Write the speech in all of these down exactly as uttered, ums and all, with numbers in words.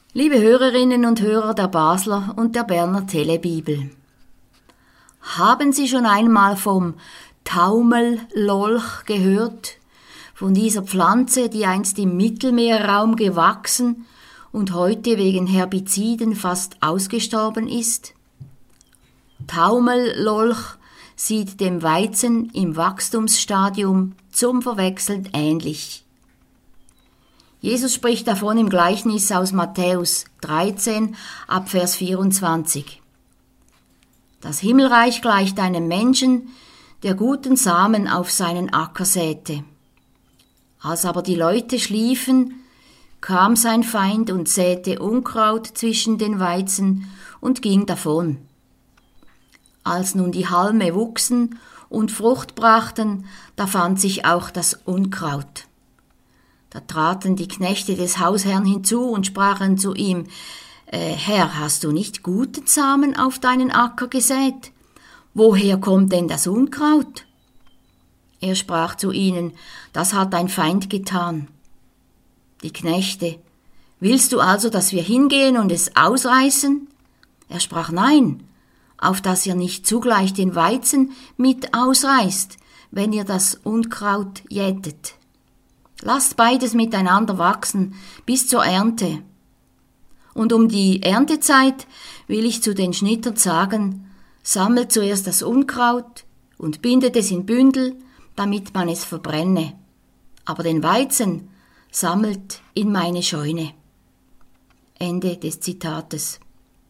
Liebe Hörerinnen und Hörer der Basler und der Berner Telebibel, haben Sie schon einmal vom Taumellolch gehört, von dieser Pflanze, die einst im Mittelmeerraum gewachsen und heute wegen Herbiziden fast ausgestorben ist? Taumellolch sieht dem Weizen im Wachstumsstadium zum Verwechseln ähnlich. Jesus spricht davon im Gleichnis aus Matthäus dreizehn ab Vers vierundzwanzig. Das Himmelreich gleicht einem Menschen, der guten Samen auf seinen Acker säte. Als aber die Leute schliefen, kam sein Feind und säte Unkraut zwischen den Weizen und ging davon. Als nun die Halme wuchsen und Frucht brachten, da fand sich auch das Unkraut. Da traten die Knechte des Hausherrn hinzu und sprachen zu ihm, äh, Herr, hast du nicht guten Samen auf deinen Acker gesät? Woher kommt denn das Unkraut? Er sprach zu ihnen, das hat dein Feind getan. Die Knechte, willst du also, dass wir hingehen und es ausreißen? Er sprach, nein, auf dass ihr nicht zugleich den Weizen mit ausreißt, wenn ihr das Unkraut jätet. Lasst beides miteinander wachsen bis zur Ernte. Und um die Erntezeit will ich zu den Schnittern sagen, sammelt zuerst das Unkraut und bindet es in Bündel, damit man es verbrenne. Aber den Weizen sammelt in meine Scheune. Ende des Zitates.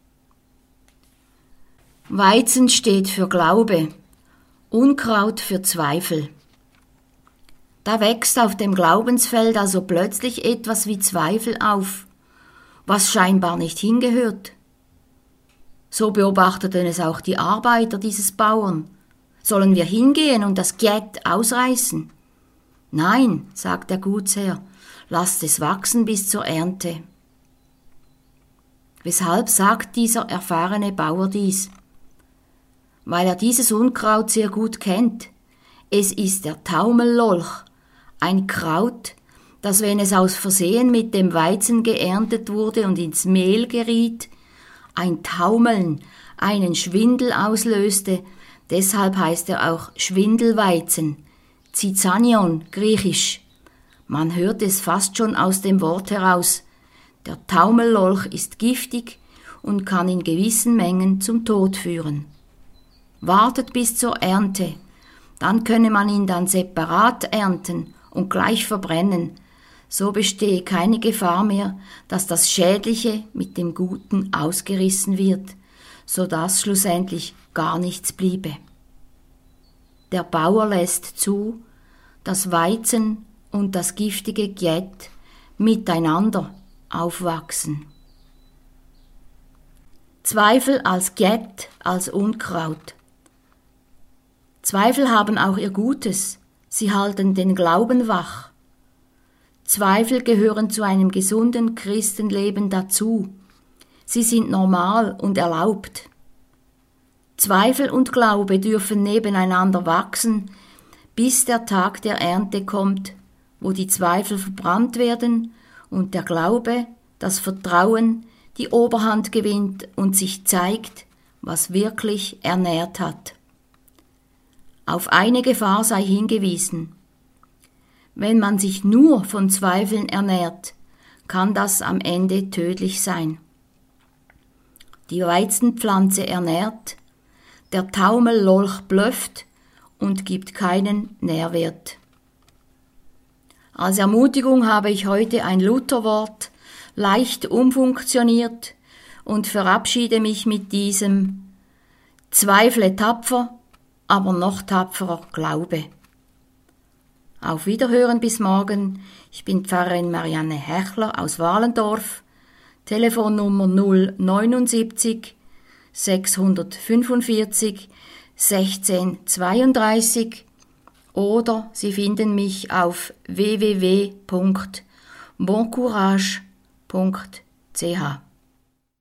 Weizen steht für Glaube, Unkraut für Zweifel. Da wächst auf dem Glaubensfeld also plötzlich etwas wie Zweifel auf, was scheinbar nicht hingehört. So beobachteten es auch die Arbeiter dieses Bauern. Sollen wir hingehen und das Gät ausreißen? Nein, sagt der Gutsherr, lasst es wachsen bis zur Ernte. Weshalb sagt dieser erfahrene Bauer dies? Weil er dieses Unkraut sehr gut kennt. Es ist der Taumellolch, ein Kraut, das, wenn es aus Versehen mit dem Weizen geerntet wurde und ins Mehl geriet, ein Taumeln, einen Schwindel auslöste, deshalb heißt er auch Schwindelweizen, Zizanion, griechisch. Man hört es fast schon aus dem Wort heraus. Der Taumellolch ist giftig und kann in gewissen Mengen zum Tod führen. Wartet bis zur Ernte, dann könne man ihn dann separat ernten und gleich verbrennen, so bestehe keine Gefahr mehr, dass das Schädliche mit dem Guten ausgerissen wird, so dass schlussendlich gar nichts bliebe. Der Bauer lässt zu, dass Weizen und das giftige Gät miteinander aufwachsen. Zweifel als Gät, als Unkraut. Zweifel haben auch ihr Gutes. Sie halten den Glauben wach. Zweifel gehören zu einem gesunden Christenleben dazu. Sie sind normal und erlaubt. Zweifel und Glaube dürfen nebeneinander wachsen, bis der Tag der Ernte kommt, wo die Zweifel verbrannt werden und der Glaube, das Vertrauen, die Oberhand gewinnt und sich zeigt, was wirklich ernährt hat. Auf eine Gefahr sei hingewiesen. Wenn man sich nur von Zweifeln ernährt, kann das am Ende tödlich sein. Die Weizenpflanze ernährt, der Taumellolch blöfft und gibt keinen Nährwert. Als Ermutigung habe ich heute ein Lutherwort leicht umfunktioniert und verabschiede mich mit diesem: Zweifle tapfer, aber noch tapferer Glaube. Auf Wiederhören bis morgen. Ich bin Pfarrerin Marianne Hechler aus Wahlendorf. Telefonnummer null neunundsiebzig sechshundertfünfundvierzig sechzehn zweiunddreißig oder Sie finden mich auf w w w punkt boncourage punkt c h.